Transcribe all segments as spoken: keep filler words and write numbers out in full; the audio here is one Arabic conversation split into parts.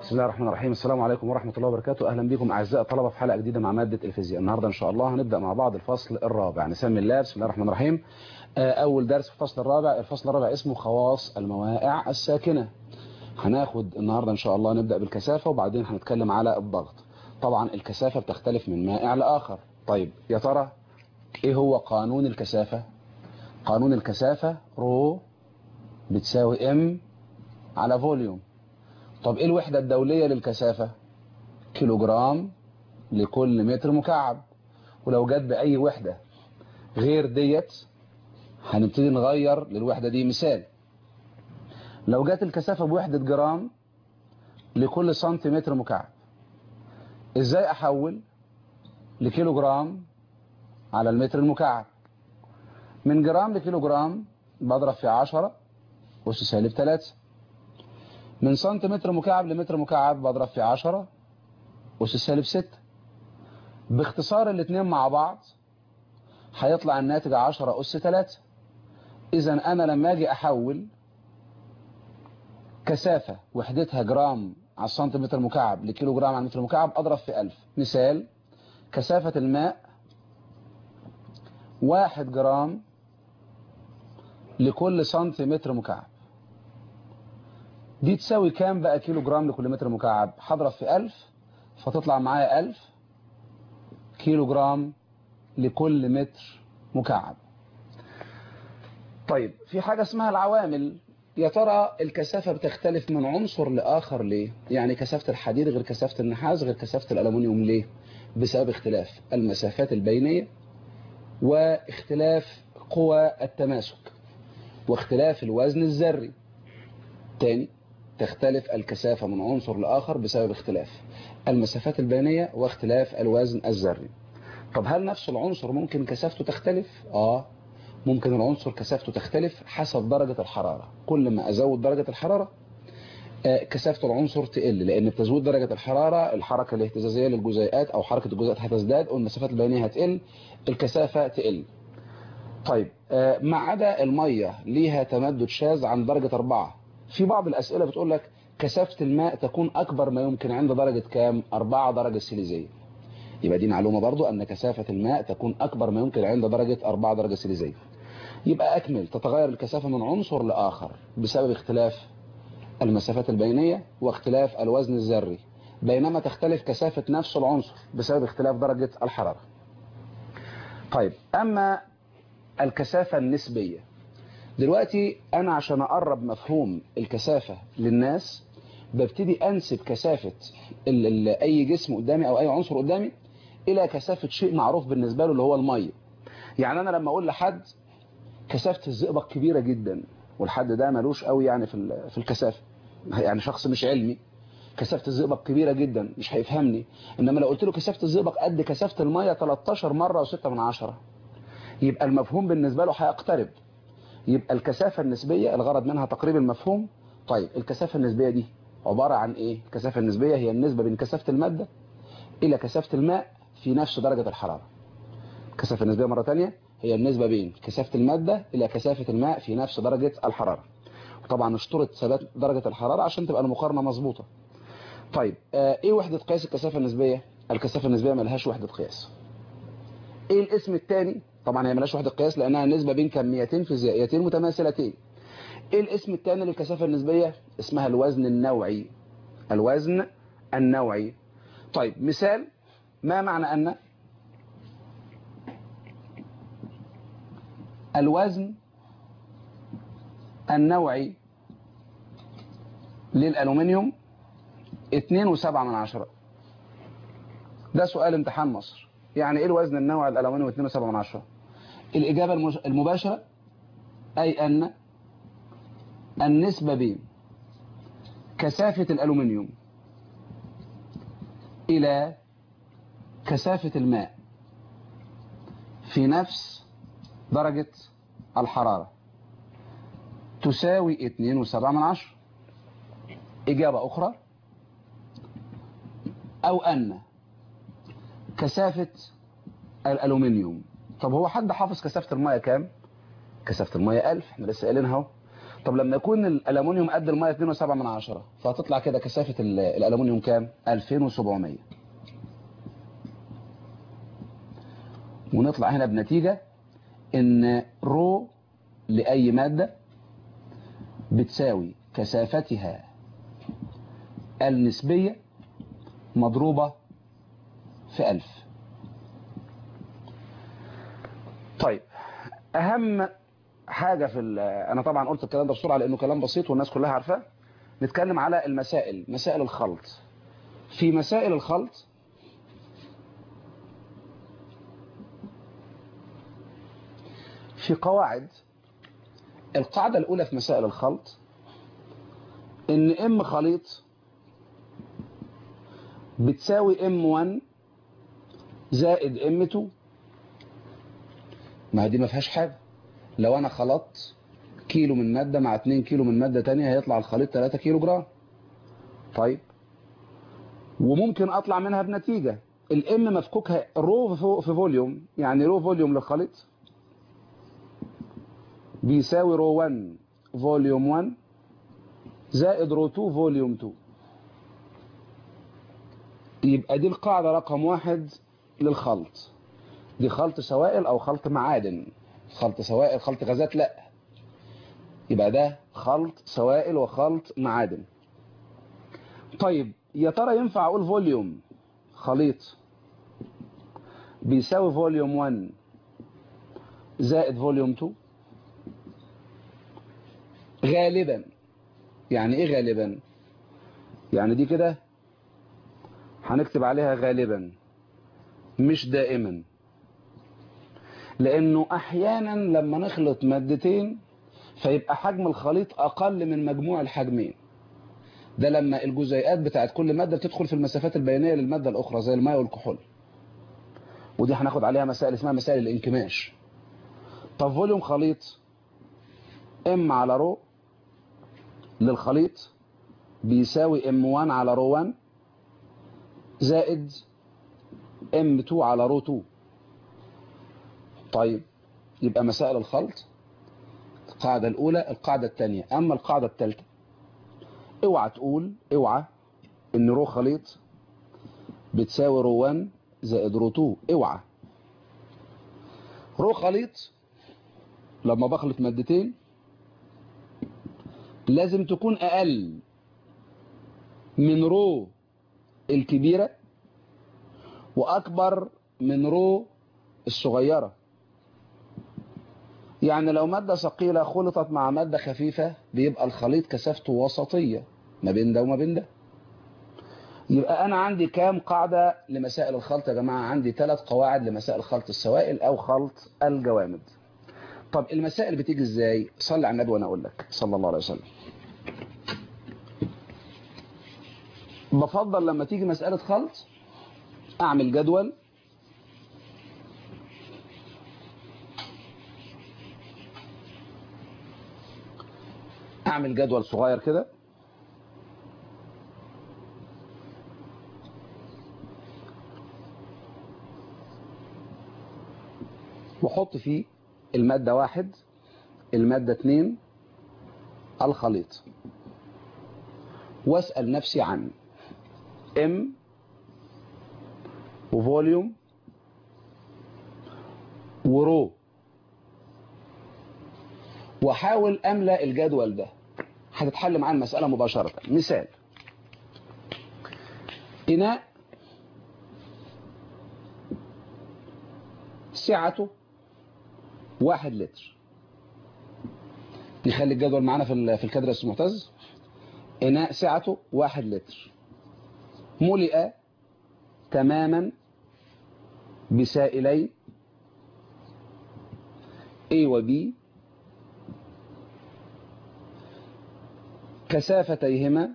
بسم الله الرحمن الرحيم. السلام عليكم ورحمة الله وبركاته. أهلا بكم أعزائي الطلبة في حلقة جديدة مع مادة الفيزياء. النهاردة إن شاء الله هنبدأ مع بعض الفصل الرابع. نسمي الله. بسم الله الرحمن الرحيم. أول درس في الفصل الرابع. الفصل الرابع اسمه خواص الموائع الساكنة. هناخد النهاردة إن شاء الله نبدأ بالكثافة وبعدين هنتكلم على الضغط. طبعا الكثافة بتختلف من مائع لآخر. طيب يا ترى إيه هو قانون الكثافة؟ قانون الكثافة رو بتساوي ام على فوليوم. طب ايه الوحدة الدولية للكثافة؟ كيلوجرام لكل متر مكعب. ولو جت بأي وحدة غير ديت هنبتدي نغير للوحدة دي. مثال، لو جت الكثافة بوحدة جرام لكل سنتيمتر مكعب، ازاي احول لكيلوجرام على المتر المكعب؟ من جرام لكيلوجرام بضرب في عشرة أس سالب ثلاثة. من سنتيمتر مكعب لمتر مكعب بضرب في عشرة أس سالب ستة. باختصار الاثنين مع بعض هيطلع الناتج عشرة أس ثلاثة. إذا أنا لما أجي أحول كثافة وحدتها جرام على السنتيمتر مكعب لكيلو جرام على المتر مكعب أضرب في ألف. مثال، كثافة الماء واحد جرام لكل سنتيمتر مكعب. دي تساوي كام بقى كيلو جرام لكل متر مكعب؟ هضرب في ألف فتطلع معايا ألف كيلو جرام لكل متر مكعب. طيب في حاجة اسمها العوامل. يا ترى الكثافة بتختلف من عنصر لآخر ليه؟ يعني كثافة الحديد غير كثافة النحاس غير كثافة الألمنيوم ليه؟ بسبب اختلاف المسافات البينية واختلاف قوى التماسك واختلاف الوزن الذري. تاني، تختلف الكثافة من عنصر لآخر بسبب اختلاف المسافات البينية واختلاف الوزن الذري. طب هل نفس العنصر ممكن كثافته تختلف؟ آه ممكن العنصر كثافته تختلف حسب درجة الحرارة. كل ما أزود درجة الحرارة كثافة العنصر تقل، لأن بتزود درجة الحرارة الحركة الاهتزازية للجزيئات أو حركة الجزيئات هتزداد والمسافات البينية هتقل، الكثافة تقل. طيب ما عدا المية ليها تمدد شاذ عن درجة أربعة. في بعض الأسئلة بتقول لك كثافة الماء تكون أكبر ما يمكن عند درجة كام؟ أربعة درجة سيليزية. يبقى دي معلومة برضو أن كثافة الماء تكون أكبر ما يمكن عند درجة أربعة درجة سيليزية. يبقى أكمل، تتغير الكثافة من عنصر لآخر بسبب اختلاف المسافات البينية واختلاف الوزن الذري، بينما تختلف كثافة نفس العنصر بسبب اختلاف درجة الحرارة. طيب أما الكثافة النسبية، دلوقتي أنا عشان أقرب مفهوم الكثافة للناس ببتدي أنسب كثافة ال ال أي جسم قدامي أو أي عنصر قدامي إلى كثافة شيء معروف بالنسبة له اللي هو المية. يعني أنا لما أقول لحد كثافة الزئبق كبيرة جدا، والحد ده ملوش قوي يعني في في الكثافة، يعني شخص مش علمي، كثافة الزئبق كبيرة جدا مش هيفهمني. إنما لو قلت له كثافة الزئبق قد كثافة المية تلتاشر مرة وستة من عشرة، يبقى المفهوم بالنسبة له هيقترب. يبقى الكثافة النسبية الغرض منها تقريب المفهوم. طيب الكثافة النسبية دي عبارة عن إيه؟ الكثافة النسبية هي النسبة بين كثافة المادة إلى كثافة الماء في نفس درجة الحرارة. الكثافة النسبية مرة تانية هي النسبة بين كثافة المادة إلى كثافة الماء في نفس درجة الحرارة. وطبعا اشترط ثبات درجة الحرارة عشان تبقى المقارنة مظبوطة. طيب آه ايه وحدة قياس الكثافة النسبية؟ الكثافة النسبية ملهاش وحدة قياس. ايه الاسم الثاني؟ طبعا هي ملهاش وحدة قياس لانها نسبة بين كميتين فيزيائيتين متماثلتين. ايه الاسم الثاني للكثافة النسبية؟ اسمها الوزن النوعي. الوزن النوعي. طيب مثال، ما معنى ان الوزن النوعي للألومنيوم اتنين وسبعة من عشرة؟ ده سؤال امتحان مصر. يعني ايه الوزن النوعي للألومنيوم اتنين وسبعة من عشرة؟ الإجابة المباشرة أي أن النسبة بين كثافة الألومنيوم إلى كثافة الماء في نفس درجة الحرارة تساوي اتنين وسبعة من عشرة. إجابة أخرى، أو أن كثافة الألومنيوم، طب هو حد حافظ كثافة المية كام؟ كثافة المية ألف، احنا لسه قايلينها اهو. طب لما يكون الألمونيوم قد المية اتنين وسبعة من عشرة فهتطلع كده كثافة الألمونيوم كام؟ ألفين وسبعمية. ونطلع هنا بنتيجة ان رو لأي مادة بتساوي كثافتها النسبية مضروبة في ألف. طيب أهم حاجة في أنا طبعا قلت الكلام ده بسرعة لأنه كلام بسيط والناس كلها عارفاه. نتكلم على المسائل، مسائل الخلط. في مسائل الخلط في قواعد. القاعدة الأولى في مسائل الخلط إن إم خليط بتساوي إم واحد زائد إم اتنين. ما دي ما فيهاش حاجة. لو أنا خلطت كيلو من مادة مع اتنين كيلو من مادة تانية هيطلع الخليط تلاتة كيلو جرام. طيب وممكن أطلع منها بنتيجة الإم مفكوكها رو في فوليوم، يعني رو فوليوم للخليط بيساوي رو واحد فوليوم واحد زائد رو اتنين فوليوم اتنين. يبقى دي القاعدة رقم واحد للخلط. دي خلط سوائل أو خلط معادن. خلط سوائل خلط غازات لا، يبقى ده خلط سوائل وخلط معادن. طيب يا ترى ينفع أقول فوليوم خليط بيساوي فوليوم واحد زائد فوليوم اتنين؟ غالبا. يعني ايه غالبا؟ يعني دي كده هنكتب عليها غالبا مش دائما، لانه احيانا لما نخلط مادتين فيبقى حجم الخليط اقل من مجموع الحجمين. ده لما الجزيئات بتاعت كل مادة بتدخل في المسافات البينية للمادة الاخرى زي الماء والكحول، ودي هناخد عليها مسائل اسمها مسائل الانكماش. طب فوليوم خليط ام على رو للخليط بيساوي ام واحد على رو واحد زائد ام اتنين على رو اتنين. طيب يبقى مسائل الخلط القاعدة الأولى. القاعدة الثانية، أما القاعدة الثالثة اوعى تقول اوعى ان رو خليط بتساوي رو واحد زائد رو اتنين. اوعى. رو خليط لما بخلط مادتين لازم تكون أقل من رو الكبيرة وأكبر من رو الصغيرة. يعني لو مادة ثقيلة خلطت مع مادة خفيفة بيبقى الخليط كثافته وسطية ما بين ده وما بين ده. يبقى أنا عندي كام قاعدة لمسائل الخلط يا جماعة؟ عندي ثلاث قواعد لمسائل خلط السوائل أو خلط الجوامد. طب المسائل بتيجي إزاي؟ صلي على النبي وأنا أقول لك صلى الله عليه وسلم. بفضل لما تيجي مسألة خلط أعمل جدول أعمل جدول صغير كده وحط فيه المادة واحد، المادة اتنين، الخليط، واسأل نفسي عن ام وفوليوم ورو، وحاول املأ الجدول ده. هتتحل معاه المسألة مباشرة. مثال: إناء سعته واحد لتر. نخلي الجدول معانا في في الكادر يا استاذ معتز. إناء سعته واحد لتر ملئ تماما بسائلين A و B كثافتيهما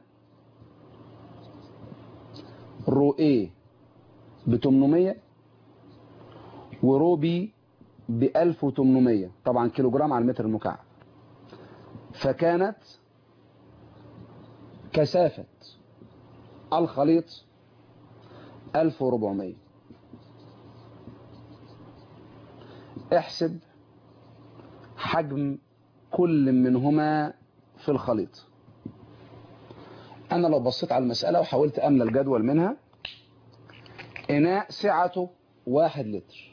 رو A ب تمنمية ورو B ب ألف وتمنمية، طبعا كيلو جرام على المتر المكعب. فكانت كثافة الخليط ألف وأربعمية. احسب حجم كل منهما في الخليط. أنا لو بصيت على المسألة وحاولت أملى الجدول منها، إناء سعته واحد لتر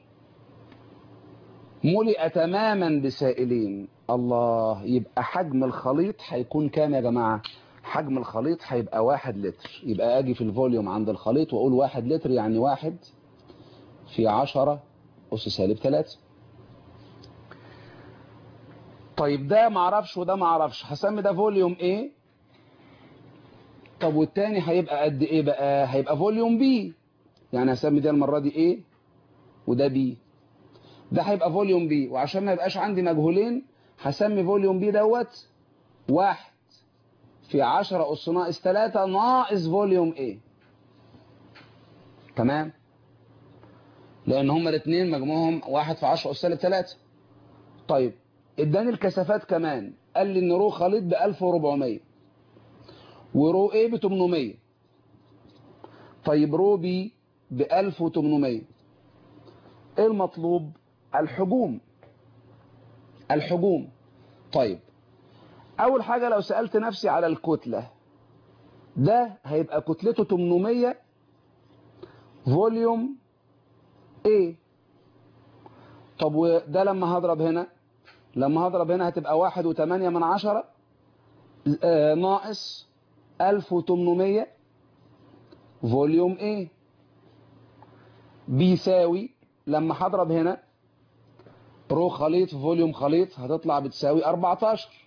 ملئ تماما بسائلين، الله، يبقى حجم الخليط هيكون كام يا جماعة؟ حجم الخليط هيبقى واحد لتر. يبقى أجي في الفوليوم عند الخليط وأقول واحد لتر، يعني واحد في عشرة أس سالب تلاتة. طيب ده معرفش وده معرفش، هسمي ده فوليوم A. طب والتاني هيبقى قد ايه بقى؟ هيبقى فوليوم B، يعني هسمي ده المرة دي A وده B. ده هيبقى فوليوم B، وعشان ما يبقاش عندي مجهولين هسمي فوليوم B دوت واحد في عشرة أس ناقص تلاتة ناقص فوليوم A. تمام؟ لأن هما الاثنين مجموعهم واحد في عشرة أس سالب تلاتة. طيب اداني الكثافات كمان، قال لي إن رو خليط ب ألف وأربعمية ورو A ب تمنمية. طيب رو B ب ألف وتمنمية. ايه المطلوب؟ الحجوم. الحجوم. طيب اول حاجة لو سألت نفسي على الكتلة، ده هيبقى كتلته تمنمية فوليوم A. طب وده لما هضرب هنا، لما هضرب هنا هتبقى واحد وتمانية من عشرة آه ناقص ألف وتمنمية فوليوم A بيساوي، لما هضرب هنا رو خليط في فوليوم خليط هتطلع بتساوي أربعتاشر.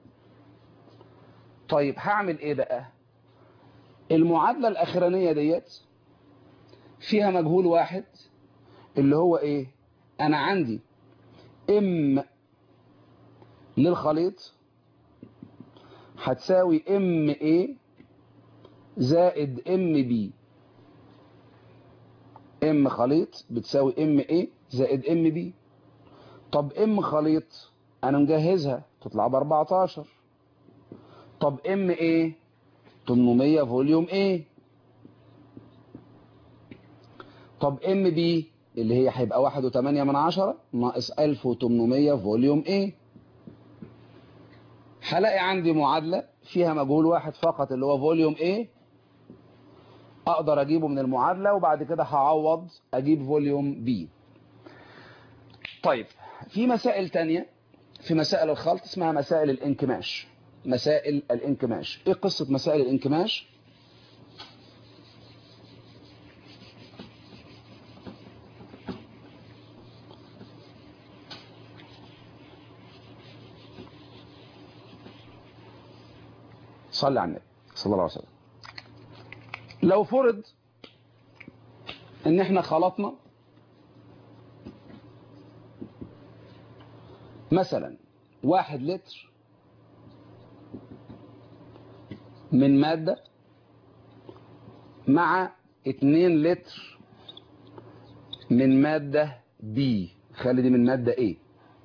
طيب هعمل ايه بقى؟ المعادلة الاخرانية ديت فيها مجهول واحد اللي هو ايه؟ انا عندي ام للخليط هتساوي ام ايه زائد ام بي. ام خليط بتساوي ام ايه زائد ام بي. طب ام خليط انا مجهزها تطلع ب أربعتاشر. طب ام ايه تمنمية فوليوم ايه. طب ام بي اللي هي هيبقى واحد وتمانية من عشرة ناقص ألف وتمنمية فوليوم ايه. هلاقي عندي معادلة فيها مجهول واحد فقط اللي هو فوليوم ايه، اقدر اجيبه من المعادلة وبعد كده هعوض اجيب فوليوم بي. طيب في مسائل تانية، في مسائل الخلط اسمها مسائل الانكماش. مسائل الانكماش، ايه قصة مسائل الانكماش؟ صلي على النبي صلى الله عليه وسلم. لو فرض ان احنا خلطنا مثلا واحد لتر من مادة مع اتنين لتر من مادة بي، خلي دي من مادة ايه،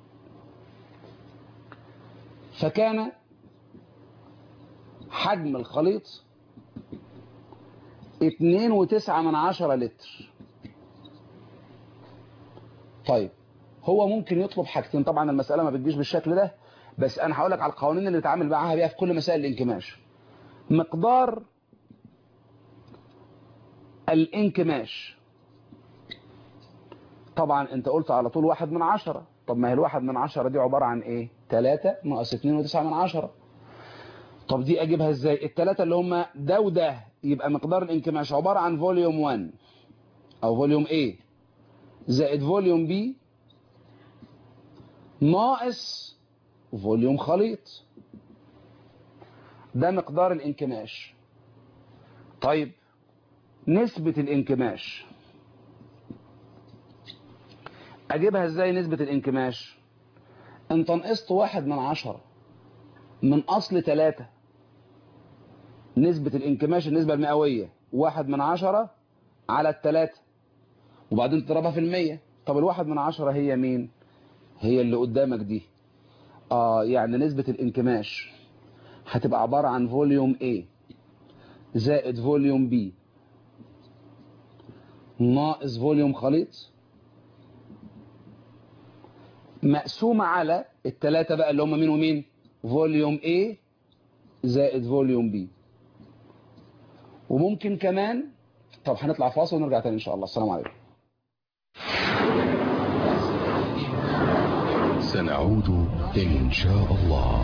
فكان حجم الخليط اتنين وتسعة من عشرة لتر. طيب هو ممكن يطلب حاجتين، طبعا المسألة ما بتجيش بالشكل ده، بس انا هقول لك على القوانين اللي بتعامل معاها بيها في كل مسائل الانكماش. مقدار الانكماش، طبعا انت قلت على طول واحد من عشرة. طب ما هي الواحد من عشرة دي عبارة عن ايه؟ تلاتة ناقص اتنين وتسعة من عشرة. طب دي اجيبها ازاي؟ التلاتة اللي هم ده وده، يبقى مقدار الانكماش عبارة عن فوليوم واحد او فوليوم A زائد فوليوم B ناقص فوليوم خليط. ده مقدار الانكماش. طيب نسبة الانكماش اجيبها ازاي؟ نسبة الانكماش انت نقصت واحد من عشرة من اصل تلاتة. نسبة الانكماش النسبة المئوية واحد من عشرة على التلاتة وبعدين تضربها في المية. طب الواحد من عشرة هي مين؟ هي اللي قدامك دي. اه يعني نسبة الانكماش هتبقى عبارة عن فوليوم A زائد فوليوم B ناقص فوليوم خليط مقسومة على التلاتة بقى اللي هم مين ومين؟ فوليوم A زائد فوليوم بي. وممكن كمان، طب هنطلع فاصل ونرجع تاني ان شاء الله. السلام عليكم. سنعود إن شاء الله.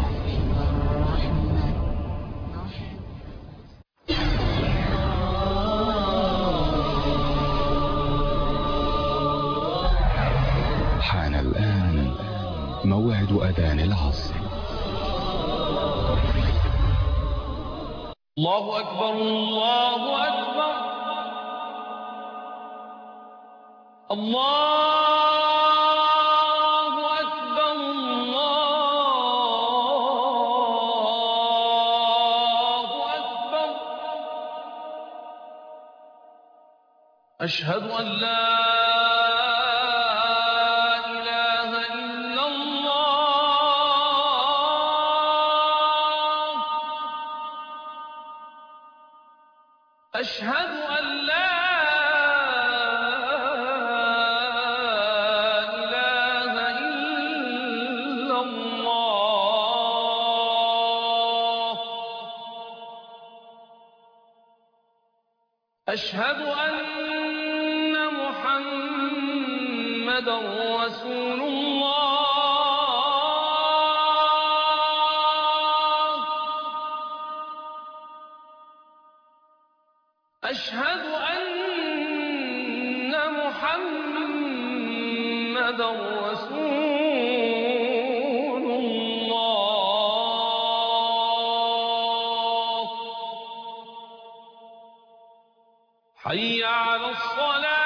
حان الآن موعد أذان العصر. الله أكبر الله أكبر الله أكبر الله أكبر. أشهد أن لا إله إلا الله. أشهد أن لا أشهد أن محمدا رسول الله. أشهد أن محمدا رسول الله. حي على الصلاة.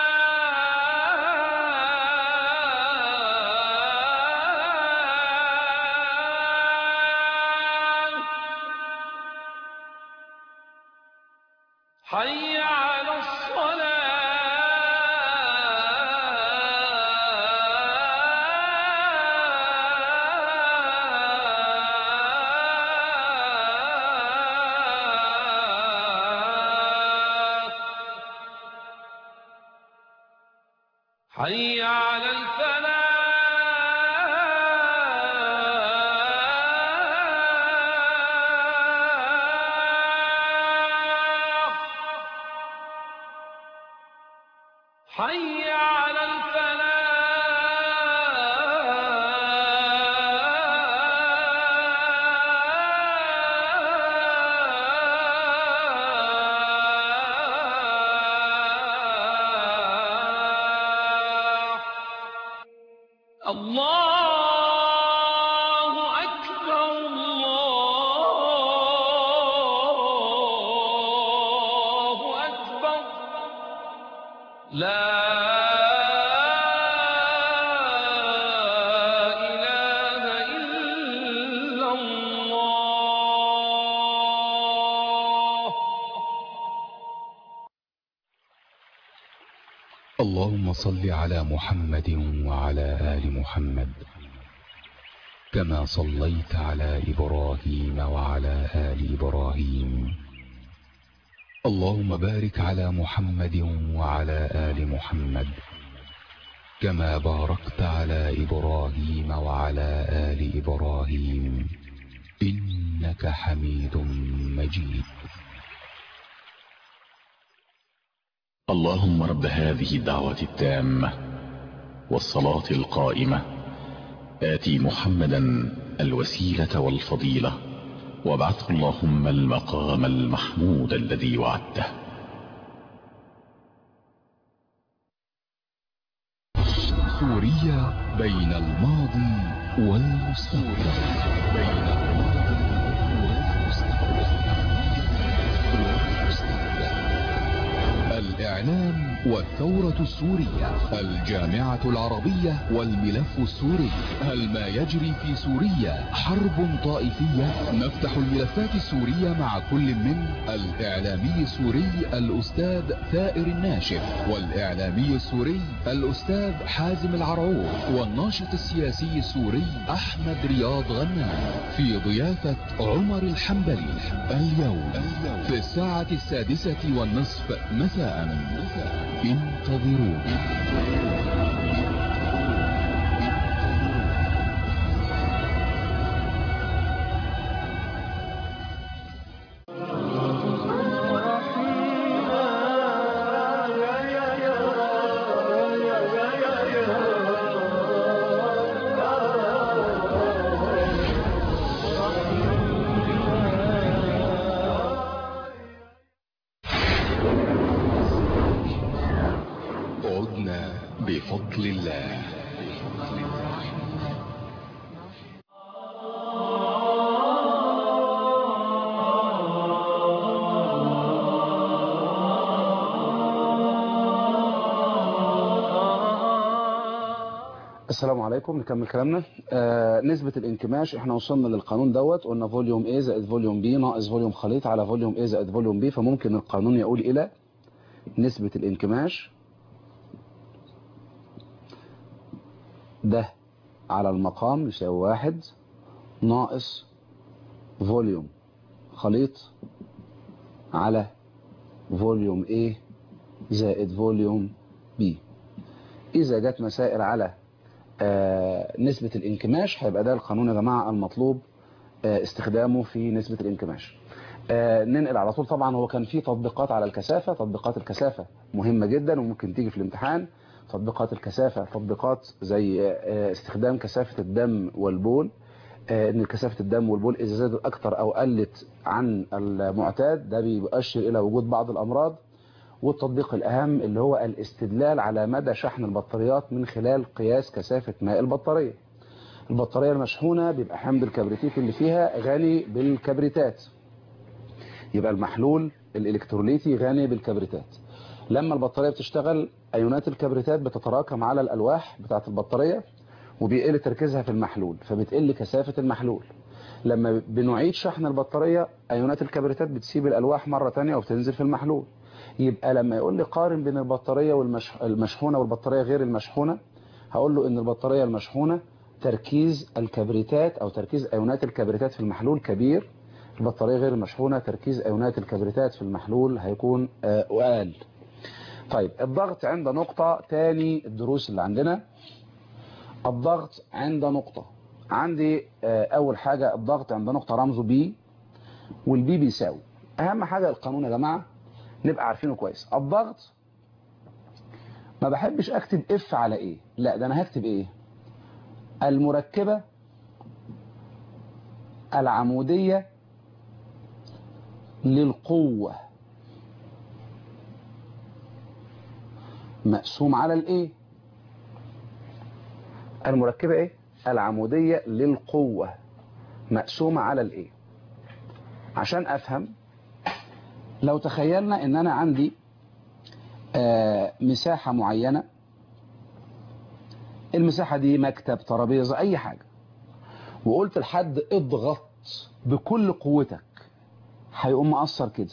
حي على الصلاة. حي على الفلاح. حي على الفلاح. الله أكبر الله أكبر. لا إله إلا الله. اللهم صل على محمد وعلى آل محمد كما صليت على إبراهيم وعلى آل إبراهيم. اللهم بارك على محمد وعلى آل محمد كما باركت على إبراهيم وعلى آل إبراهيم إنك حميد مجيد. اللهم رب هذه الدعوة التامة والصلاة القائمة آتي محمدا الوسيلة والفضيلة وابعثه اللهم المقام المحمود الذي وعدته. سوريا بين الماضي والمستقبل. بين الماضي والمستقبل. الإعلام والثورة السورية، الجامعة العربية والملف السوري. هل ما يجري في سوريا حرب طائفية؟ نفتح الملفات السورية مع كل من الإعلامي السوري الأستاذ ثائر الناشف، والإعلامي السوري الأستاذ حازم العرعور، والناشط السياسي السوري أحمد رياض غنام، في ضيافة عمر الحنبلي. اليوم في الساعة السادسة والنصف مساء. انتظرونا. بفضل الله. السلام عليكم. نكمل كلامنا. آه نسبة الانكماش احنا وصلنا للقانون دوت، قلنا فوليوم A زائد فوليوم B ناقص فوليوم خليط على فوليوم A زائد فوليوم B، فممكن القانون يقول الى نسبة الانكماش ده على المقام يساوي واحد ناقص فوليوم خليط على فوليوم A زائد فوليوم B. إذا جت مسائل على آه نسبة الانكماش هيبقى ده القانون يا جماعة المطلوب آه استخدامه في نسبة الانكماش. آه ننقل على طول. طبعا هو كان في تطبيقات على الكثافة، تطبيقات الكثافة مهمة جدا وممكن تيجي في الامتحان. تطبيقات الكثافة تطبيقات زي آه استخدام كثافة الدم والبول، آه ان كثافة الدم والبول اذا زادت اكتر او قلت عن المعتاد ده بيؤشر الى وجود بعض الامراض. والتطبيق الأهم اللي هو الاستدلال على مدى شحن البطاريات من خلال قياس كثافة ماء البطارية. البطارية المشحونة بيبقى حمض الكبريتيك اللي فيها غني بالكبريتات، يبقى المحلول الإلكتروليتي غني بالكبريتات. لما البطارية بتشتغل أيونات الكبريتات بتتراكم على الألواح بتاعة البطارية وبيقل تركيزها في المحلول فبتقل كثافة المحلول. لما بنعيد شحن البطارية أيونات الكبريتات بتسيب الألواح مرة تانية وبتنزل في المحلول. يبقى لما يقول لي قارن بين البطارية والمشحونة والبطارية غير المشحونة، هقول له ان البطارية المشحونة تركيز الكبريتات او تركيز ايونات الكبريتات في المحلول كبير، البطارية غير المشحونة تركيز ايونات الكبريتات في المحلول هيكون اقل. طيب الضغط عند نقطة، تاني الدروس اللي عندنا الضغط عند نقطة. عندي اول حاجة الضغط عند نقطة رمزه بي، والبي بيساوي اهم حاجة القانون يا جماعة نبقى عارفينه كويس. الضغط ما بحبش اكتب اف على ايه، لا ده انا هكتب ايه، المركبة العمودية للقوة مقسوم على الايه. المركبة ايه العمودية للقوة مقسومة على الايه. عشان افهم، لو تخيلنا ان انا عندي آه مساحة معينة، المساحة دي مكتب ترابيزة اي حاجة، وقلت لحد اضغط بكل قوتك، هيقوم مقصر كده.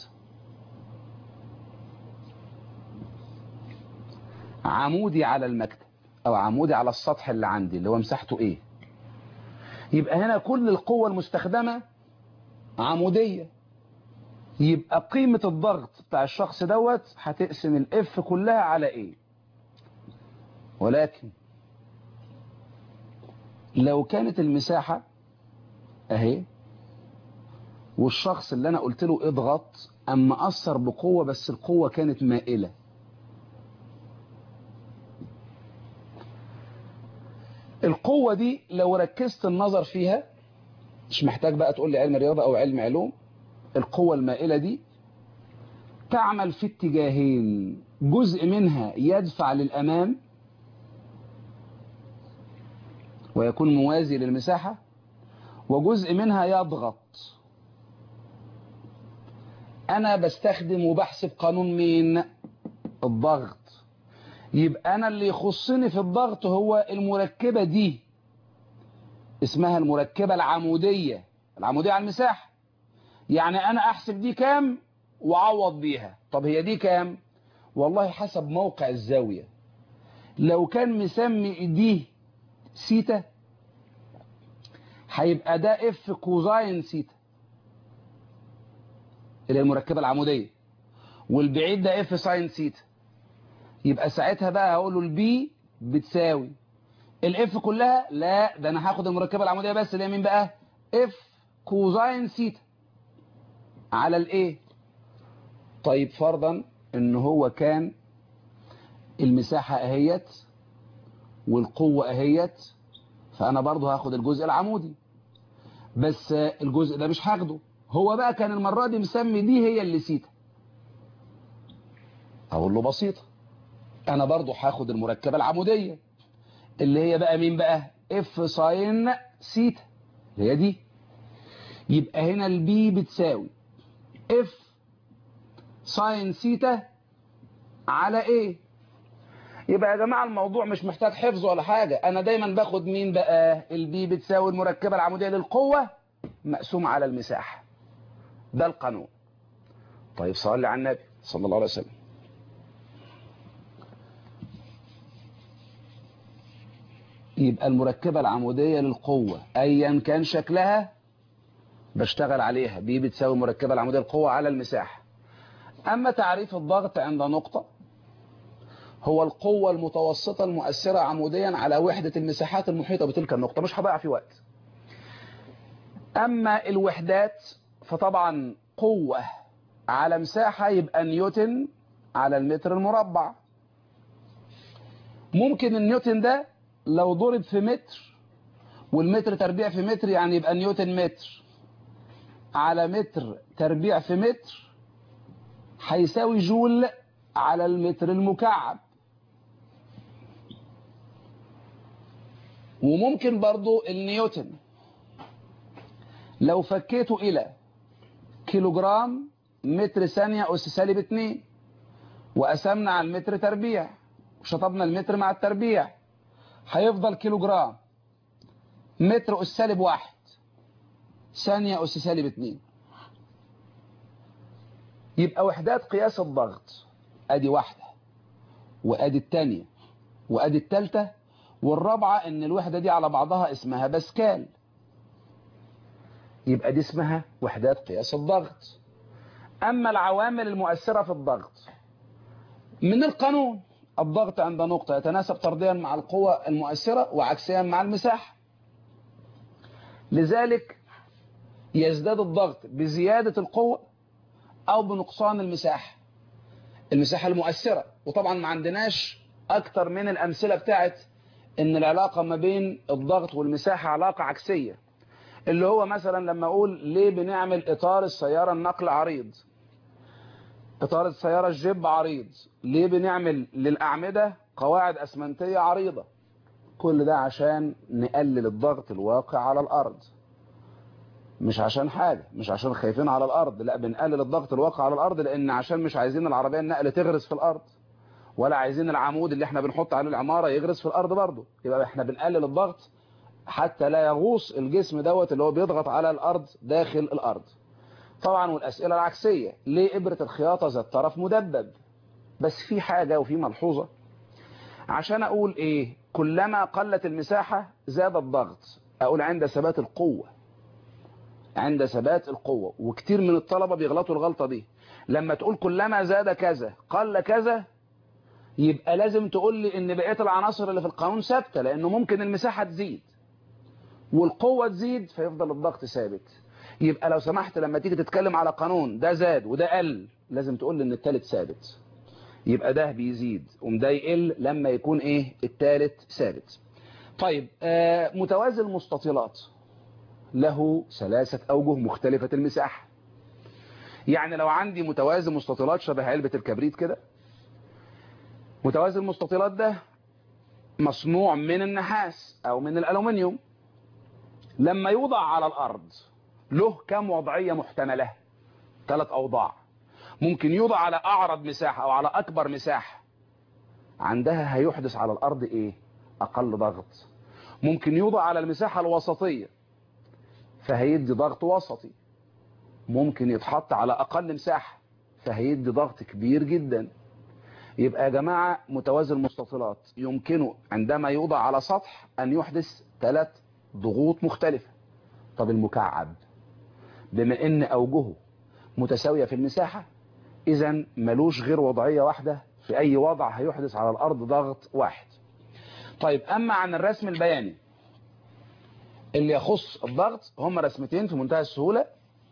عمودي على المكتب او عمودي على السطح اللي عندي اللي هو مساحته ايه، يبقى هنا كل القوة المستخدمة عمودية، يبقى قيمة الضغط بتاع الشخص دوت هتقسم الاف كلها على ايه. ولكن لو كانت المساحة اهي والشخص اللي انا قلت له اضغط اما اثر بقوة بس القوة كانت مائلة، القوة دي لو ركزت النظر فيها، مش محتاج بقى تقول لي علم رياضة او علم علوم، القوة المائلة دي تعمل في اتجاهين، جزء منها يدفع للأمام ويكون موازي للمساحة، وجزء منها يضغط. أنا بستخدم وبحسب قانون مين؟ الضغط. يبقى أنا اللي يخصني في الضغط هو المركبة دي، اسمها المركبة العمودية، العمودية على المساحة. يعني أنا أحسب دي كام وعوض بيها. طب هي دي كام؟ والله حسب موقع الزاوية. لو كان مسمي دي سيتا هيبقى ده اف كوزاين سيتا اللي هي المركبة العمودية، والبعيد ده اف ساين سيتا. يبقى ساعتها بقى هقول له البي بتساوي الاف كلها، لا ده انا هاخد المركبة العمودية بس اللي هي مين بقى؟ اف كوزاين سيتا على الايه. طيب فرضا ان هو كان المساحة اهيت والقوة اهيت، فانا برضو هاخد الجزء العمودي بس الجزء ده مش هاخده. هو بقى كان المرة دي مسمي دي هي اللي سيتا، اقول له بسيطة، انا برضو هاخد المركبة العمودية اللي هي بقى مين بقى؟ اف ساين سيتا اللي هي دي. يبقى هنا البي بتساوي اف ساين سيتا على ايه؟ يبقى يا جماعة الموضوع مش محتاج حفظ ولا حاجة. انا دايما باخد مين بقى؟ البي بتساوي المركبة العمودية للقوة مقسوم على المساحة. ده القانون. طيب صلي على النبي صلى الله عليه وسلم. يبقى المركبة العمودية للقوة ايا كان شكلها بشتغل عليها، بي بتساوي المركبة العمودية للقوة على المساحة. اما تعريف الضغط عند نقطة هو القوة المتوسطة المؤثرة عموديا على وحدة المساحات المحيطة بتلك النقطة. مش هضيع في وقت. اما الوحدات فطبعا قوة على مساحة يبقى نيوتن على المتر المربع. ممكن النيوتن ده لو ضرب في متر والمتر تربيع في متر يعني يبقى نيوتن متر على متر تربيع في متر هيساوي جول على المتر المكعب. وممكن برضو النيوتن لو فكيته الى كيلوجرام متر ثانية أس سالب اتنين وقسمنا على المتر تربيع وشطبنا المتر مع التربيع هيفضل كيلوجرام متر أس سالب واحد ثانية أس سالب اتنين. يبقى وحدات قياس الضغط ادي واحدة وادي التانية وادي التالتة والرابعة ان الوحدة دي على بعضها اسمها باسكال. يبقى دي اسمها وحدات قياس الضغط. اما العوامل المؤثرة في الضغط من القانون الضغط عند نقطة يتناسب طرديا مع القوة المؤثرة وعكسيا مع المساحة. لذلك يزداد الضغط بزيادة القوة او بنقصان المساحة المساحة المؤثرة. وطبعا ما عندناش اكتر من الامثلة بتاعت ان العلاقة ما بين الضغط والمساحة علاقة عكسية. اللي هو مثلا لما اقول ليه بنعمل اطار السيارة النقل عريض، اطار السيارة الجيب عريض، ليه بنعمل للاعمدة قواعد اسمنتية عريضة؟ كل ده عشان نقلل الضغط الواقع على الارض. مش عشان حاجة، مش عشان خايفين على الارض، لا بنقلل الضغط الواقع على الارض لان عشان مش عايزين العربية النقل تغرس في الارض ولا عايزين العمود اللي احنا بنحط عليه العمارة يغرس في الارض برضه. يبقى احنا بنقلل الضغط حتى لا يغوص الجسم دوت اللي هو بيضغط على الارض داخل الارض. طبعا والاسئلة العكسية ليه ابرة الخياطة ذات طرف مدبب؟ بس في حاجة وفي ملحوظة عشان اقول ايه كلما قلت المساحة زاد الضغط اقول عند ثبات القوة، عند ثبات القوة. وكتير من الطلبة بيغلطوا الغلطة دي. لما تقول كلما زاد كذا قل كذا يبقى لازم تقول لي ان بقية العناصر اللي في القانون ثابتة، لانه ممكن المساحة تزيد والقوة تزيد فيفضل الضغط ثابت. يبقى لو سمحت لما تيجي تتكلم على قانون ده زاد وده قل لازم تقول لي ان التالت ثابت. يبقى ده بيزيد وده يقل لما يكون ايه التالت ثابت. طيب آه متوازي المستطيلات له ثلاثة اوجه مختلفة المساحة. يعني لو عندي متوازي مستطيلات شبه علبة الكبريت كده، متوازي المستطيلات ده مصنوع من النحاس او من الالومنيوم. لما يوضع على الارض له كم وضعية محتملة؟ ثلاث اوضاع. ممكن يوضع على اعرض مساحة او على اكبر مساحة، عندها هيحدث على الارض ايه؟ اقل ضغط. ممكن يوضع على المساحة الوسطية فهيدي ضغط وسطي. ممكن يتحط على اقل مساحة فهيدي ضغط كبير جدا. يبقى يا جماعة متوازي المستطيلات يمكنه عندما يوضع على سطح ان يحدث ثلاث ضغوط مختلفة. طب المكعب بما ان اوجهه متساوية في المساحة اذا ملوش غير وضعية واحدة، في اي وضع هيحدث على الارض ضغط واحد. طيب اما عن الرسم البياني اللي يخص الضغط هم رسمتين في منتهى السهولة.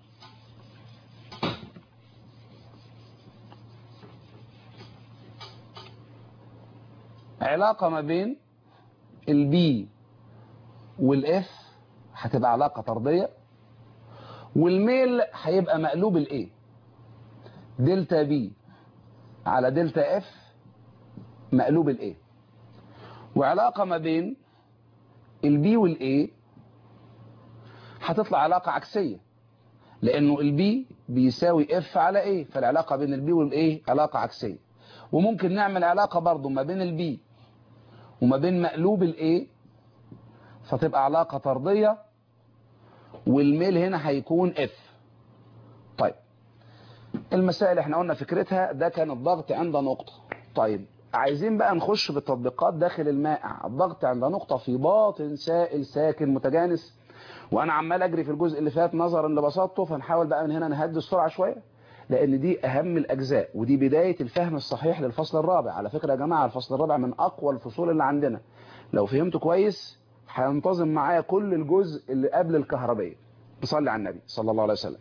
علاقة ما بين البي والاف هتبقى علاقة طردية، والميل هيبقى مقلوب الايه دلتا بي على دلتا اف مقلوب الايه، وعلاقة ما بين البي والايه هتطلع علاقة عكسية، لانه البي بيساوي اف على ايه، فالعلاقة بين البي والايه علاقة عكسية. وممكن نعمل علاقة برضو ما بين البي وما بين مقلوب الايه، فتبقى علاقة طردية، والميل هنا هيكون اف. طيب المسائل احنا قلنا فكرتها، ده كان الضغط عند نقطة. طيب عايزين بقى نخش بالتطبيقات داخل المائع. الضغط عند نقطة في باطن سائل ساكن متجانس، وانا عمال اجري في الجزء اللي فات نظرا لبساطته، فنحاول بقى من هنا نهدي السرعة شوية، لان دي اهم الاجزاء، ودي بداية الفهم الصحيح للفصل الرابع. على فكرة يا جماعة الفصل الرابع من اقوى الفصول اللي عندنا، لو فهمته كويس هينتظم معايا كل الجزء اللي قبل الكهربية. نصلي على النبي صلى الله عليه وسلم.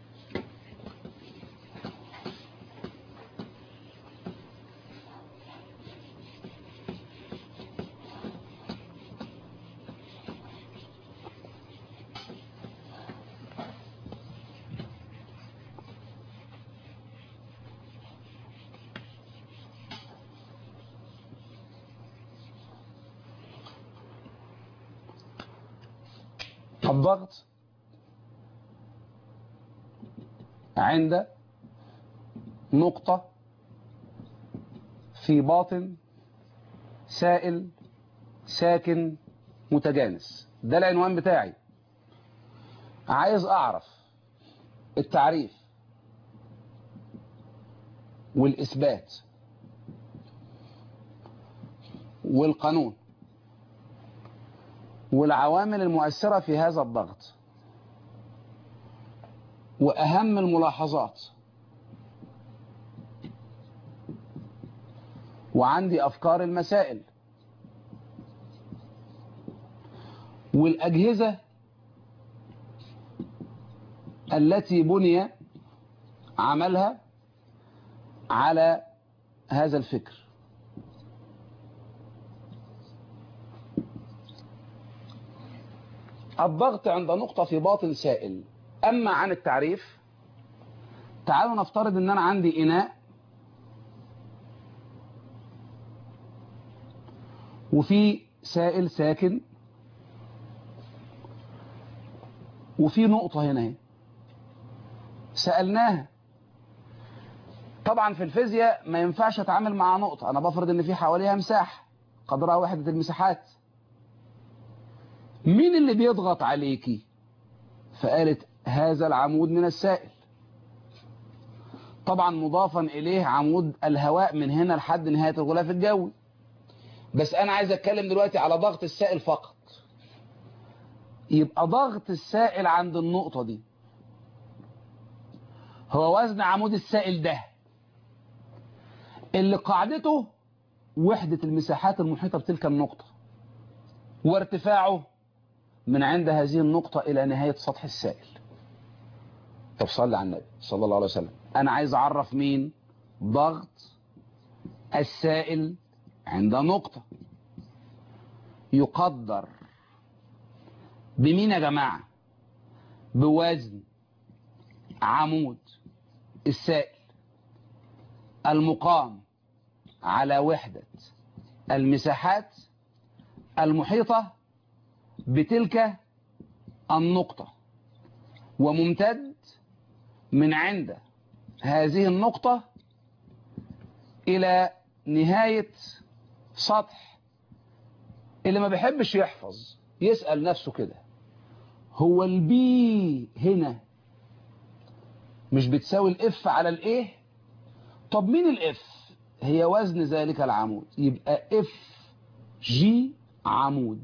الضغط عند نقطة في باطن سائل ساكن متجانس، ده العنوان بتاعي. عايز اعرف التعريف والاثبات والقانون والعوامل المؤثرة في هذا الضغط، وأهم الملاحظات، وعندي أفكار المسائل والأجهزة التي بني عملها على هذا الفكر. الضغط عند نقطة في باطن سائل. أما عن التعريف، تعالوا نفترض أن أنا عندي إناء وفي سائل ساكن وفي نقطة هنا. سألناها. طبعا في الفيزياء ما ينفعش أتعامل مع نقطة، أنا بفرض أن في حواليها مساحة قدرها وحدة المساحات. مين اللي بيضغط عليكي؟ فقالت هذا العمود من السائل، طبعا مضافا إليه عمود الهواء من هنا لحد نهاية الغلاف الجوي. بس أنا عايز أتكلم دلوقتي على ضغط السائل فقط. يبقى ضغط السائل عند النقطة دي هو وزن عمود السائل ده، اللي قاعدته وحدة المساحات المحيطة بتلك النقطة، وارتفاعه من عند هذه النقطة إلى نهاية سطح السائل. طب صلي على النبي صلى الله عليه وسلم. أنا عايز أعرف مين؟ ضغط السائل عند نقطة يقدر بمين يا جماعة؟ بوزن عمود السائل المقام على وحدة المساحات المحيطة بتلك النقطة، وممتد من عند هذه النقطة إلى نهاية سطح. اللي ما بيحبش يحفظ يسأل نفسه كده، هو البي هنا مش بتساوي الاف على الايه؟ طب مين الاف؟ هي وزن ذلك العمود، يبقى اف جي عمود.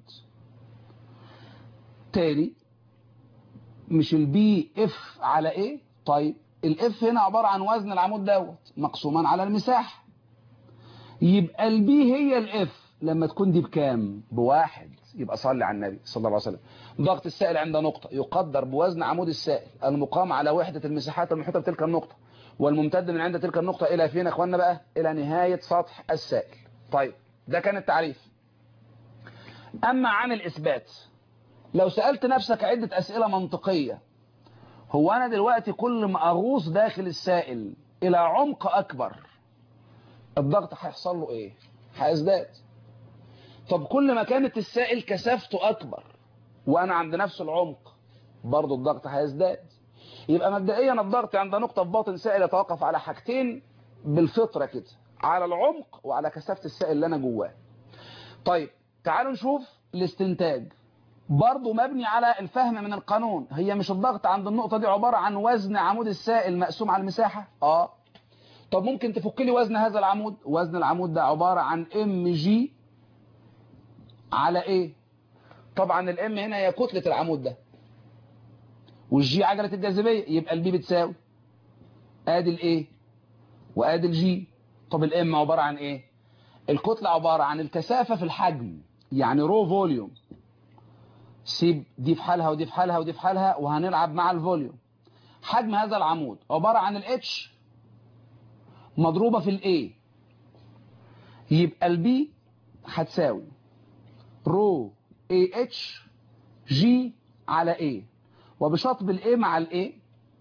تاني، مش البي اف على ايه؟ طيب الاف هنا عبارة عن وزن العمود دوت مقسوما على المساحة، يبقى البي هي الاف لما تكون دي بكام؟ بواحد. يبقى صلي على النبي صلى الله عليه وسلم. ضغط السائل عند نقطة يقدر بوزن عمود السائل المقام على وحدة المساحات المحيطة بتلك النقطة، والممتد من عند تلك النقطة إلى فين يا اخوانا بقى؟ إلى نهاية سطح السائل. طيب ده كان التعريف. أما عن الإثبات، لو سألت نفسك عدة أسئلة منطقية، هو أنا دلوقتي كل ما أغوص داخل السائل إلى عمق أكبر الضغط هيحصل له إيه؟ هيزداد. طب كل ما كانت السائل كثافته اكبر وانا عند نفس العمق برضو الضغط هيزداد. يبقى مبدئيا الضغط عند نقطة في باطن سائل يتوقف على حاجتين بالفطرة كده، على العمق وعلى كثافة السائل اللي انا جواه. طيب تعالوا نشوف الاستنتاج، برضو مبني على الفهم من القانون. هي مش الضغط عند النقطة دي عبارة عن وزن عمود السائل مقسوم على المساحة؟ اه. طب ممكن تفك لي وزن هذا العمود؟ وزن العمود ده عبارة عن ام جي على ايه؟ طبعا الام هنا هي كتلة العمود ده، والجي عجلة الجاذبية، يبقى البي بتساوي ادي الايه وادي الجي. طب الام عبارة عن ايه؟ الكتلة عبارة عن الكثافة في الحجم، يعني رو فوليوم. سيب دي في حالها ودي في حالها ودي في حالها وهنلعب مع الفوليوم. حجم هذا العمود عبارة عن الاتش مضروبة في الاي، يبقى البي هتساوي رو اي اتش جي على ايه، وبشطب الاي مع الاي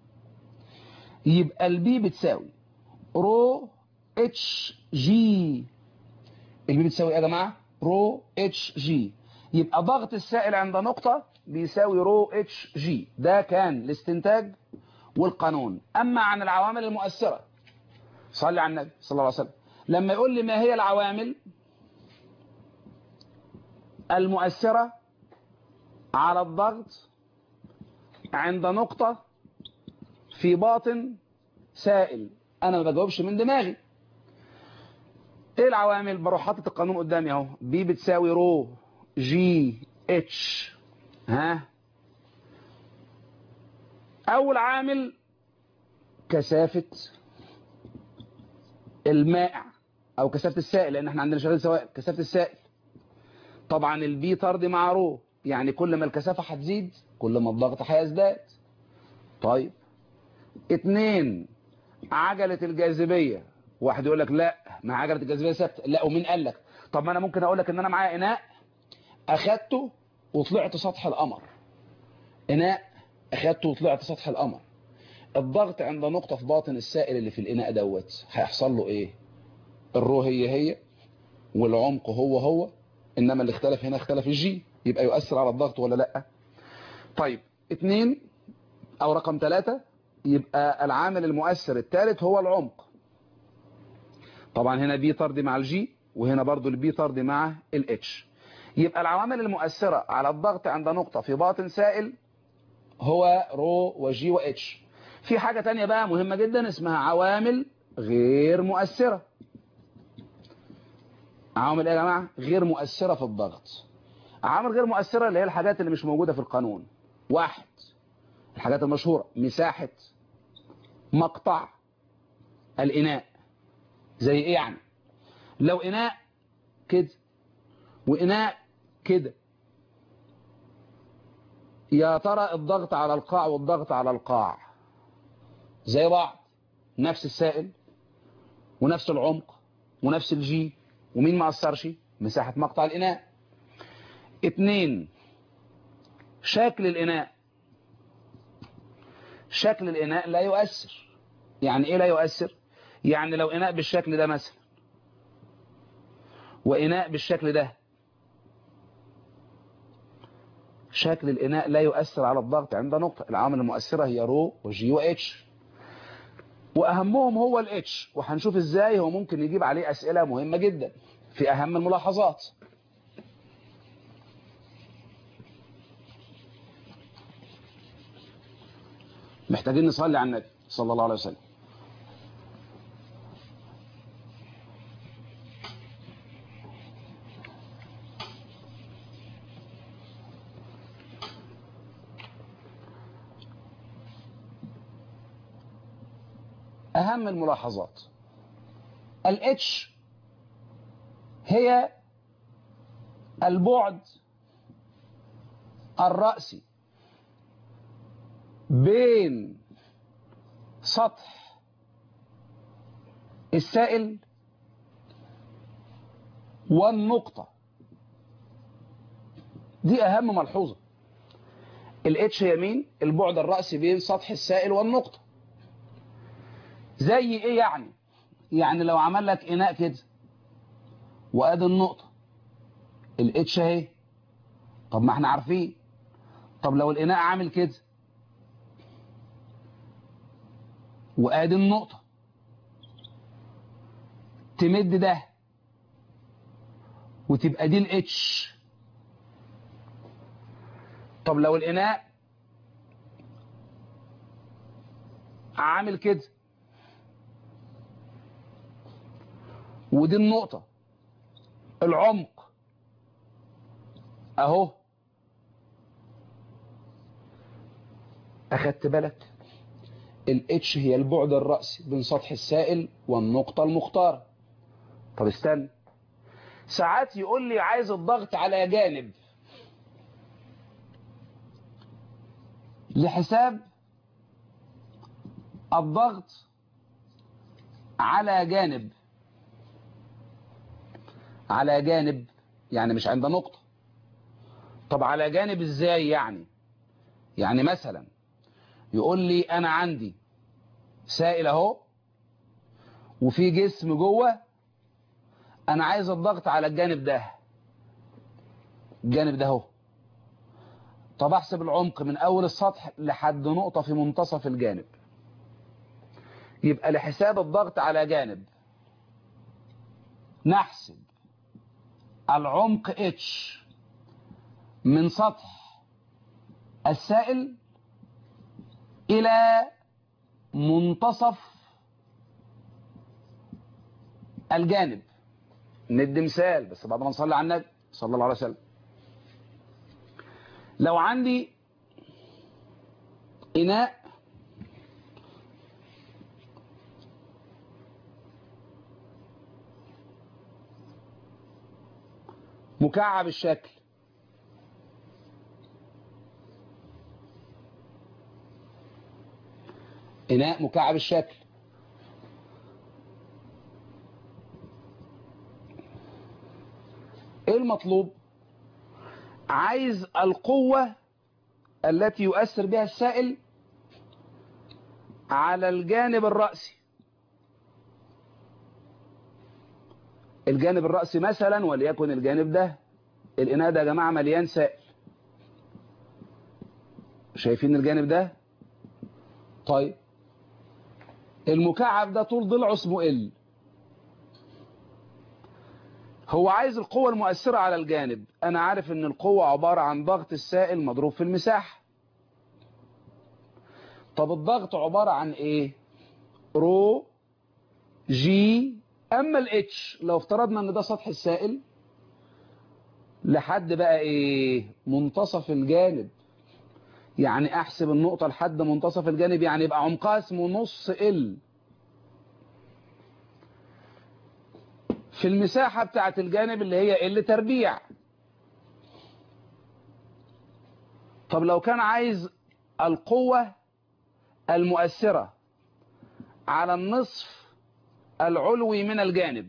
يبقى البي بتساوي رو اتش جي. البي بتساوي ايه يا جماعه؟ رو اتش جي. يبقى ضغط السائل عند نقطه بيساوي رو اتش جي. ده كان الاستنتاج والقانون. اما عن العوامل المؤثره، صلي على النبي صلى الله عليه وسلم، لما يقول لي ما هي العوامل المؤثره على الضغط عند نقطه في باطن سائل، انا ما بجاوبش من دماغي. ايه العوامل؟ بروح حاطط القانون قدامي اهو، بي بتساوي رو جي اتش. ها، اول عامل كثافه المائع او كثافه السائل، لان احنا عندنا شغالين سواء كثافه السائل. طبعا البي طرد مع رو، يعني كل ما الكثافه هتزيد كل ما الضغط هيزداد. طيب اتنين، عجله الجاذبيه. واحد يقول لك لا، ما عجله الجاذبيه ثابته. لا، ومين قال لك؟ طب ما انا ممكن اقول لك ان انا معايا اناء اخدته وطلعت سطح القمر. اناء اخدته وطلعت سطح القمر، الضغط عند نقطه في باطن السائل اللي في الاناء دوت هيحصل له ايه؟ الرو هي هي والعمق هو هو، انما اللي اختلف هنا اختلف الجي، يبقى يؤثر على الضغط ولا لا؟ طيب اتنين او رقم ثلاثة، يبقى العامل المؤثر الثالث هو العمق. طبعا هنا بي طردي مع الجي، وهنا برضو البي طردي مع الاتش. يبقى العوامل المؤثرة على الضغط عند نقطة في باطن سائل هو رو وجي واتش. في حاجة تانية بقى مهمة جدا اسمها عوامل غير مؤثرة. عوامل ايه يا جماعة؟ غير مؤثرة في الضغط. عوامل غير مؤثرة اللي هي الحاجات اللي مش موجودة في القانون. واحد، الحاجات المشهورة، مساحة مقطع الإناء. زي ايه يعني؟ لو إناء كده وإناء كده، يا ترى الضغط على القاع والضغط على القاع زي بعض، نفس السائل ونفس العمق ونفس الجي، ومين ما أثرش؟ مساحة مقطع الإناء. اتنين، شكل الإناء. شكل الإناء لا يؤثر. يعني ايه لا يؤثر؟ يعني لو إناء بالشكل ده مثلا وإناء بالشكل ده، شكل الإناء لا يؤثر على الضغط عند نقطة. العوامل المؤثرة هي رو وجي واتش، وأهمهم هو الاتش، وهنشوف ازاي هو ممكن يجيب عليه أسئلة مهمة جدا في أهم الملاحظات. محتاجين نصلي على النبي صلى الله عليه وسلم. أهم الملاحظات، الاتش هي البعد الرأسي بين سطح السائل والنقطة. دي أهم ملحوظة. الاتش هي مين؟ البعد الرأسي بين سطح السائل والنقطة. زي ايه يعني؟ يعني لو عمل لك اناء كده وادي النقطة الاتش اهي. طب ما احنا عارفين، طب لو الاناء عامل كده وادي النقطة، تمد ده وتبقى دي الاتش. طب لو الاناء عامل كده ودي النقطة العمق اهو، اخدت بالك؟ الاتش هي البعد الرأسي بين سطح السائل والنقطة المختارة. طب استنى، ساعات يقول لي عايز الضغط على جانب، لحساب الضغط على جانب، على جانب يعني مش عند نقطة. طب على جانب ازاي يعني؟ يعني مثلا يقول لي انا عندي سائل اهو وفي جسم جوه، انا عايز الضغط على الجانب ده، الجانب ده اهو. طب احسب العمق من اول السطح لحد نقطة في منتصف الجانب. يبقى لحساب الضغط على جانب نحسب العمق H من سطح السائل الى منتصف الجانب. ندي مثال بس بعد ما نصلي على النبي صلى الله عليه وسلم. لو عندي إناء مكعب الشكل، إناء مكعب الشكل، ايه المطلوب؟ عايز القوة التي يؤثر بها السائل على الجانب الرأسي. الجانب الرأسي مثلا وليكن الجانب ده، الإناء ده يا جماعة مليان سائل، شايفين الجانب ده؟ طيب المكعب ده طول ضلعه اسمه ال. هو عايز القوة المؤثرة على الجانب. أنا عارف إن القوة عبارة عن ضغط السائل مضروب في المساحة. طب الضغط عبارة عن إيه؟ رو جي. أما الاتش لو افترضنا إن ده سطح السائل لحد بقى إيه؟ منتصف الجانب. يعني أحسب النقطة لحد منتصف الجانب، يعني يبقى عمقها اسمه نص ال في المساحة بتاعت الجانب اللي هي ال تربيع. طب لو كان عايز القوة المؤثرة على النصف العلوي من الجانب،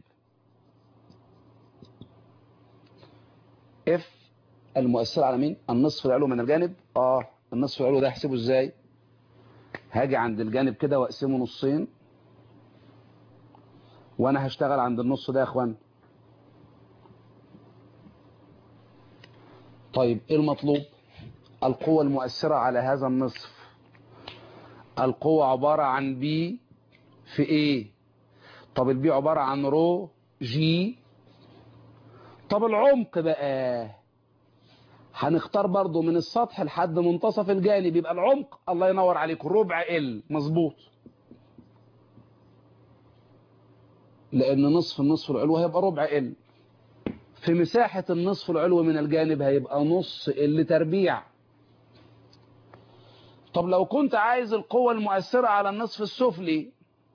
اف المؤثرة على مين؟ النصف العلوي من الجانب. اه النصف العلوي ده احسبه ازاي؟ هاجي عند الجانب كده واقسمه نصين، وانا هشتغل عند النص ده يا اخوان. طيب ايه المطلوب؟ القوة المؤثرة على هذا النصف، القوة عبارة عن بي في ايه. طب البي عبارة عن رو جي. طب العمق بقى هنختار برضو من السطح لحد منتصف الجانب، يبقى العمق الله ينور عليكم ربع ال. مظبوط، لان نصف النصف العلوي هيبقى ربع ال في مساحة النصف العلوي من الجانب هيبقى نص ال تربيع. طب لو كنت عايز القوة المؤثرة على النصف السفلي،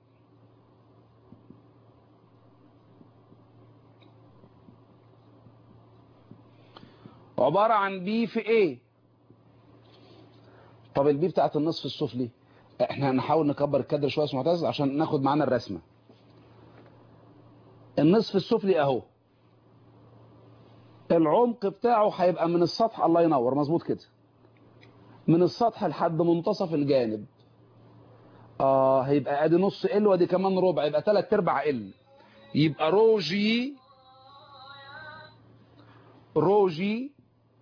عبارة عن بي في ايه. طب البي بتاعت النصف السفلي، احنا هنحاول نكبر الكادر شوية يا معتز عشان ناخد معانا الرسمة. النصف السفلي اهو، العمق بتاعه هيبقى من السطح، الله ينور مظبوط كده، من السطح لحد منتصف الجانب. اه هيبقى ادي نص ال وادي كمان ربع، يبقى تلات ارباع ال. يبقى رو جي رو جي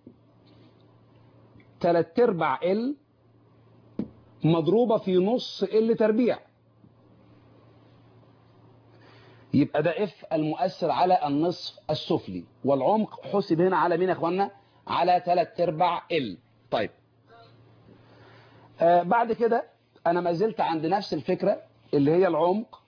تلات ارباع ال مضروبة في نص ال تربيع. يبقى ده اف المؤثر على النصف السفلي، والعمق حسب هنا على مين يا اخوانا؟ على تلات ارباع ال. طيب آه بعد كده انا ما زلت عند نفس الفكرة اللي هي العمق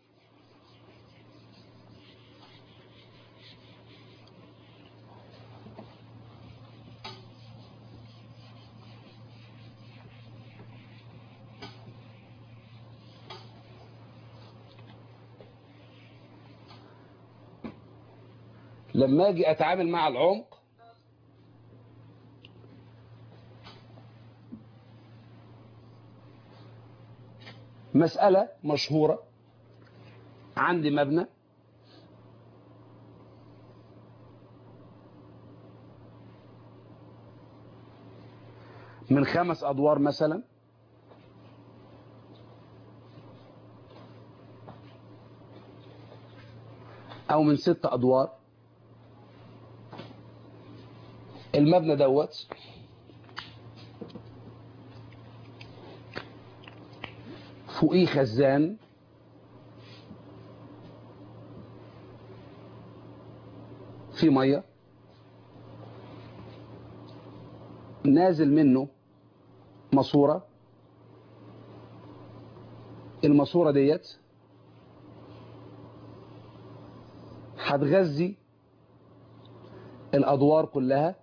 لما اجي اتعامل مع العمق مسألة مشهورة. عندي مبنى من خمس ادوار مثلا، او من ست ادوار. المبنى دوت فوقيه خزان في ميه، نازل منه ماسوره. الماسوره ديت هتغذي الادوار كلها،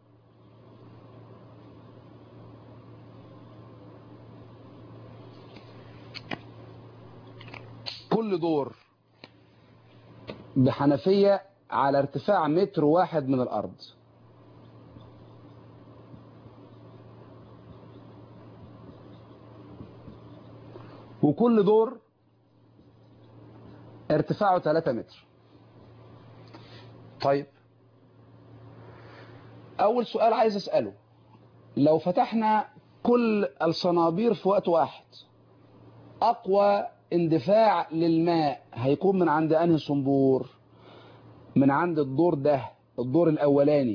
كل دور بحنفية على ارتفاع متر واحد من الأرض. وكل دور ارتفاعه ثلاثة متر. طيب أول سؤال عايز أسأله، لو فتحنا كل الصنابير في وقت واحد، أقوى اندفاع للماء هيكون من عند انهي صنبور؟ من عند الدور ده، الدور الاولاني.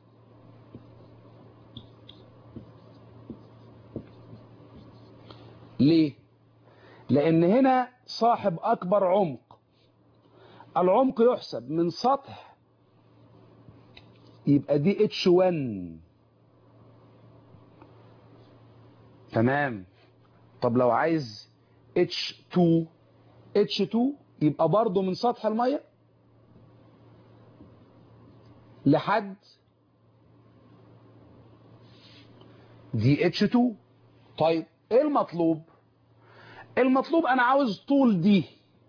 ليه؟ لان هنا صاحب اكبر عمق. العمق يحسب من سطح، يبقى دي اتش واحد. تمام. طب لو عايز اتش اتنين، اتش اتنين يبقى برضه من سطح الميه لحد دي اتش اتنين. طيب ايه المطلوب؟ المطلوب انا عاوز طول دي،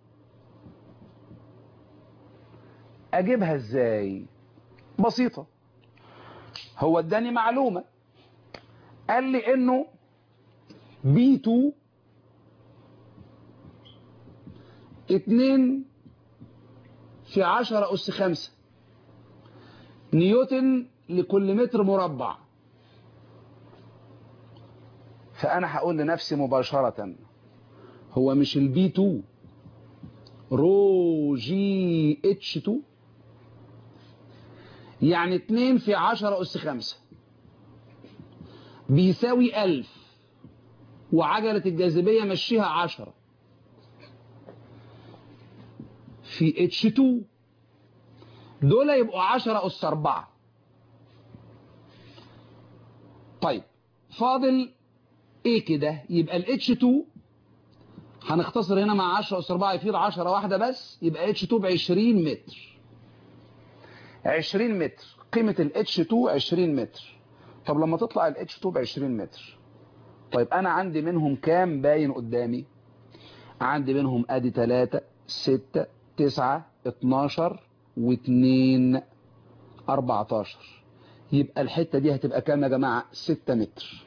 اجيبها ازاي؟ بسيطة. هو اداني معلومة، قال لي انه بي اتنين اتنين في عشرة أس خمسة نيوتن لكل متر مربع. فأنا هقول لنفسي مباشرة، هو مش البي اتنين رو جي اتش اتنين؟ يعني اتنين في عشرة أس خمسة بيساوي ألف، وعجلة الجاذبية مشيها عشرة في اتش اتنين، دول يبقوا عشرة أس أربعة. طيب فاضل ايه كده؟ يبقى ال اتش اتنين هنختصر هنا مع عشرة أس أربعة يفيض عشرة واحدة بس، يبقى اتش اتنين ب عشرين متر. عشرين متر، قيمة ال اتش اتنين عشرين متر. طب لما تطلع ال اتش اتنين ب عشرين متر، طيب انا عندي منهم كام باين قدامي؟ عندي منهم ادي تلاتة ستة تسعة اتناشر واتنين اربعتاشر. يبقى الحتة دي هتبقى كام يا جماعة؟ ستة متر.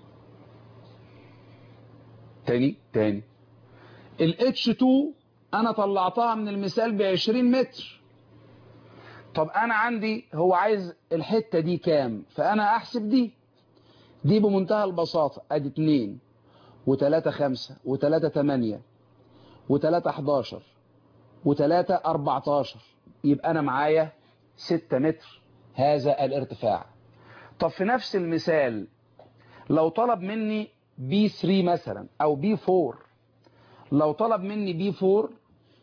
تاني تاني ال اتش اتنين انا طلعتها من المثال ب عشرين متر. طب انا عندي هو عايز الحتة دي كام، فانا احسب دي دي بمنتهى البساطة. ادي اتنين وتلاتة خمسة وتلاتة تمانية وتلاتة حداشر وتلاتة اربعتاشر، يبقى انا معايا ستة متر هذا الارتفاع. طب في نفس المثال لو طلب مني بي ثلاثة مثلا او بي أربعة، لو طلب مني بي أربعة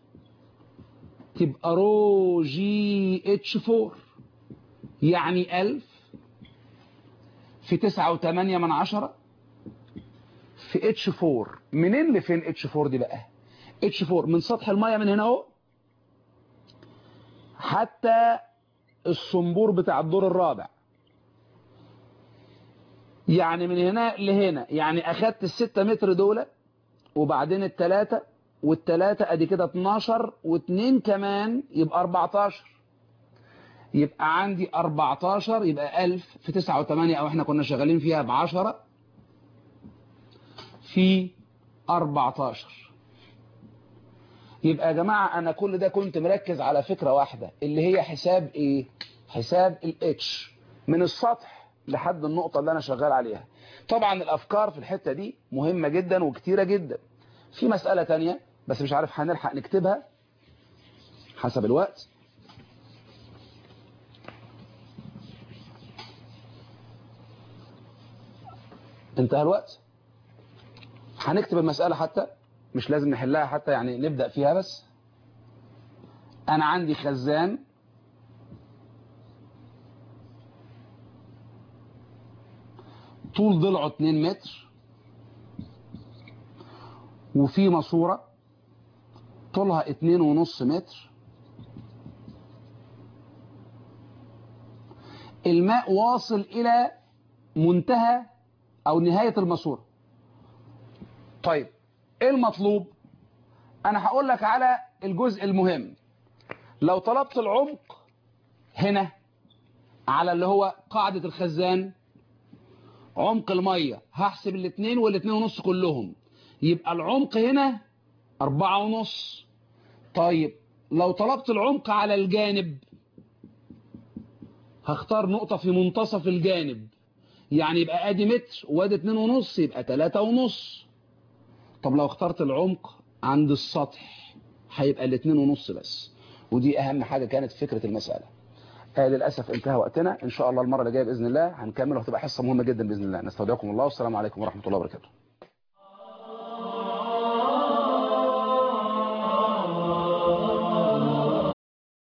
تبقى رو جي اتش أربعة، يعني ألف في تسعة وثمانية من عشرة في اتش أربعة. منين لفين اتش أربعة دي بقى؟ اتش أربعة من سطح المية من هنا اهو حتى الصنبور بتاع الدور الرابع، يعني من هنا لهنا، يعني اخدت الستة متر دول وبعدين التلاتة والتلاتة ادي كده اتناشر واتنين كمان يبقى اربعتاشر، يبقى عندي اربعتاشر، يبقى ألف في تسعة وثمانية او احنا كنا شغالين فيها بعشرة في اربعتاشر. يبقى يا جماعة انا كل ده كنت مركز على فكرة واحدة اللي هي حساب ايه؟ حساب الاتش من السطح لحد النقطة اللي انا شغال عليها. طبعا الافكار في الحتة دي مهمة جدا وكتيرة جدا. في مسألة تانية بس مش عارف هنلحق نكتبها حسب الوقت. انتهى الوقت. هنكتب المسألة حتى مش لازم نحلها، حتى يعني نبدأ فيها بس. انا عندي خزان طول ضلعه اتنين متر وفي ماسورة طولها اتنين ونص متر، الماء واصل الى منتهى او نهاية الماسورة. طيب ايه المطلوب؟ انا هقول لك على الجزء المهم. لو طلبت العمق هنا على اللي هو قاعدة الخزان، عمق المية هحسب الاتنين والاتنين ونص كلهم، يبقى العمق هنا اربعة ونص. طيب لو طلبت العمق على الجانب هختار نقطة في منتصف الجانب، يعني يبقى ادي متر وادي اتنين ونص يبقى تلاتة ونص. طب لو اخترت العمق عند السطح هيبقى الاتنين ونص بس، ودي اهم حاجة كانت فكرة المسألة. آه للأسف انتهى وقتنا، ان شاء الله المرة اللي جاية بإذن الله هنكمل وهتبقى حصة مهمة جدا بإذن الله. نستودعكم الله والسلام عليكم ورحمة الله وبركاته.